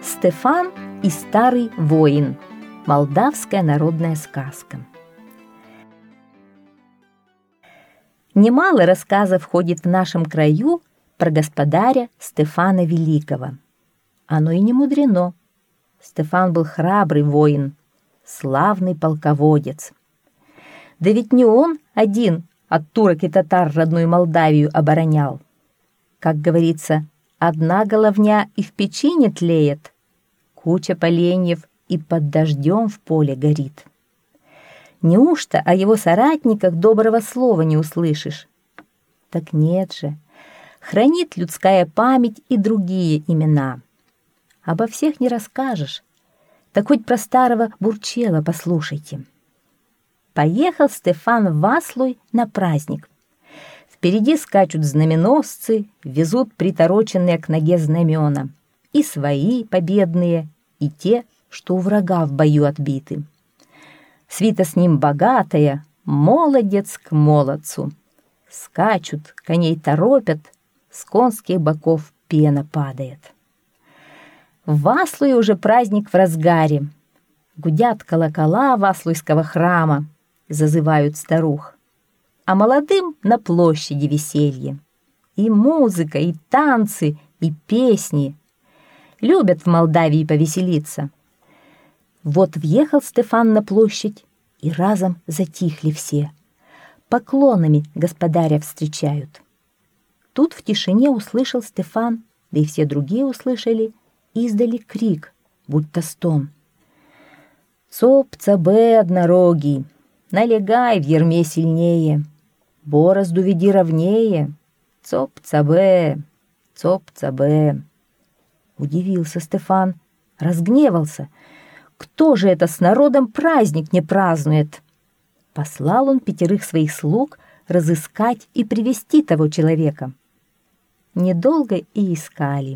Стефан и старый воин. Молдавская народная сказка. Немало рассказов ходит в нашем краю про господаря Стефана Великого. Оно и не мудрено. Стефан был храбрый воин, славный полководец. Да ведь не он один от турок и татар родную Молдавию оборонял. Как говорится, одна головня и в печи не тлеет, куча поленьев и под дождем в поле горит. Неужто о его соратниках доброго слова не услышишь? Так нет же, хранит людская память и другие имена. Обо всех не расскажешь, так хоть про старого Бурчела послушайте. Поехал Стефан в Васлуй на праздник. Впереди скачут знаменосцы, везут притороченные к ноге знамена. И свои победные, и те, что у врага в бою отбиты. Свита с ним богатая, молодец к молодцу. Скачут, коней торопят, с конских боков пена падает. В Васлуе уже праздник в разгаре. Гудят колокола Васлуйского храма, зазывают старух. А молодым на площади веселье. И музыка, и танцы, и песни. Любят в Молдавии повеселиться. Вот въехал Стефан на площадь, и разом затихли все. Поклонами господаря встречают. Тут в тишине услышал Стефан, да и все другие услышали, издали крик, будто стон. «Цоп-цабе, однорогий, налегай в ярме сильнее, борозду веди ровнее, цоп-цабе, цоп-цабе». Удивился Стефан, разгневался. Кто же это с народом праздник не празднует? Послал он 5 своих слуг разыскать и привести того человека. Недолго и искали.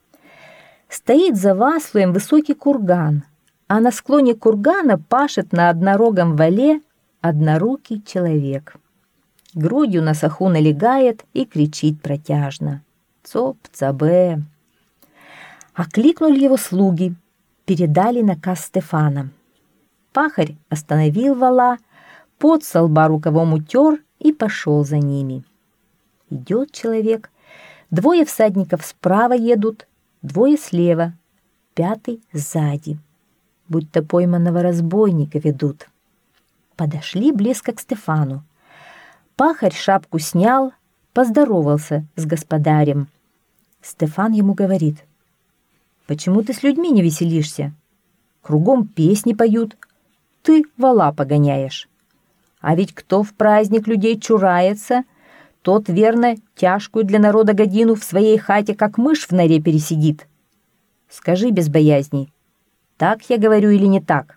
Стоит за Васлуем высокий курган, а на склоне кургана пашет на однорогом вале однорукий человек. Грудью на саху налегает и кричит протяжно: «Цоп-цабе!» Окликнули его слуги, передали наказ Стефана. Пахарь остановил вала, пот со лба рукавом утер и пошел за ними. Идет человек, 2 всадников справа едут, 2 слева, 5 сзади, будто пойманного разбойника ведут. Подошли близко к Стефану. Пахарь шапку снял, поздоровался с господарем. Стефан ему говорит: «Почему ты с людьми не веселишься? Кругом песни поют, ты вала погоняешь. А ведь кто в праздник людей чурается, тот, верно, тяжкую для народа годину в своей хате, как мышь в норе, пересидит. Скажи без боязни, так я говорю или не так?»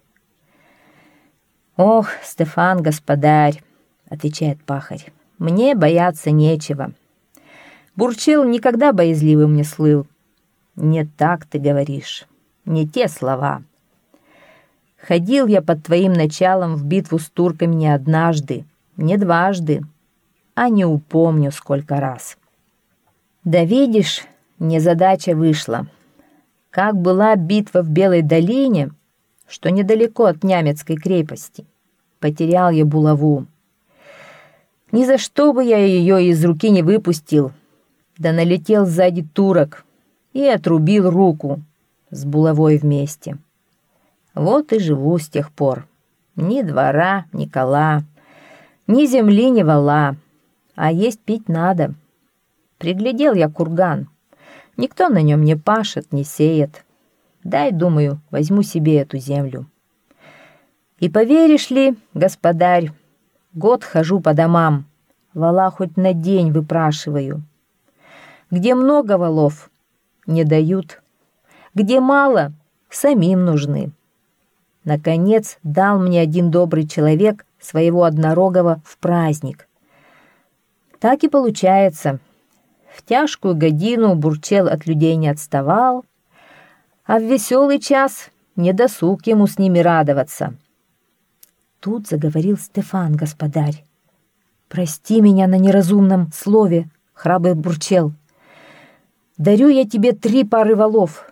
«Ох, Стефан, господарь, — отвечает пахарь, — мне бояться нечего. Бурчел никогда боязливым не слыл. Не так ты говоришь, не те слова. Ходил я под твоим началом в битву с турками не однажды, не дважды, а не упомню сколько раз. Да видишь, незадача вышла. Как была битва в Белой долине, что недалеко от Нямецкой крепости, потерял я булаву. Ни за что бы я ее из руки не выпустил, да налетел сзади турок и отрубил руку с булавой вместе. Вот и живу с тех пор. Ни двора, ни кола, ни земли, ни вала, а есть пить надо. Приглядел я курган. Никто на нем не пашет, не сеет. Дай, думаю, возьму себе эту землю. И поверишь ли, господарь, год хожу по домам, вала хоть на день выпрашиваю. Где много валов, не дают. Где мало, самим нужны. Наконец дал мне один добрый человек своего однорогого в праздник. Так и получается. В тяжкую годину Бурчел от людей не отставал, а в веселый час не досуг ему с ними радоваться. Тут заговорил Стефан, господарь. «Прости меня на неразумном слове, храбрый Бурчел. Дарю я тебе 3 пары валов,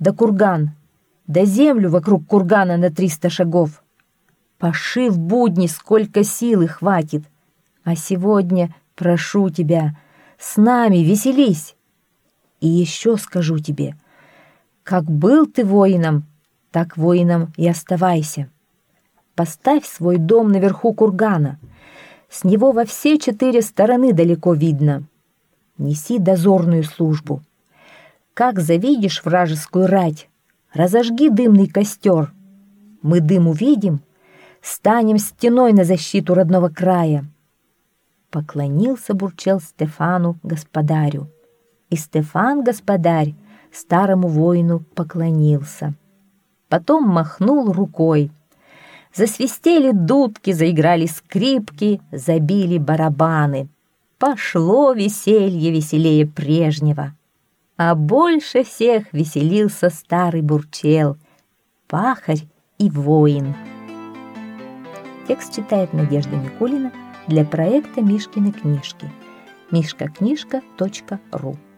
да курган, да землю вокруг кургана на 300 шагов. Паши в будни, сколько силы хватит. А сегодня, прошу тебя, с нами веселись. И еще скажу тебе, как был ты воином, так воином и оставайся. Поставь свой дом наверху кургана. С него во все 4 стороны далеко видно. Неси дозорную службу. Как завидишь вражескую рать, разожги дымный костер. Мы дым увидим, станем стеной на защиту родного края. Поклонился Бурчел Стефану господарю. И Стефан, господарь, старому воину поклонился. Потом махнул рукой. Засвистели дудки, заиграли скрипки, забили барабаны. Пошло веселье веселее прежнего. А больше всех веселился старый Бурчел, пахарь и воин. Текст читает Надежда Никулина для проекта Мишкины книжки. mishkaknижка.ру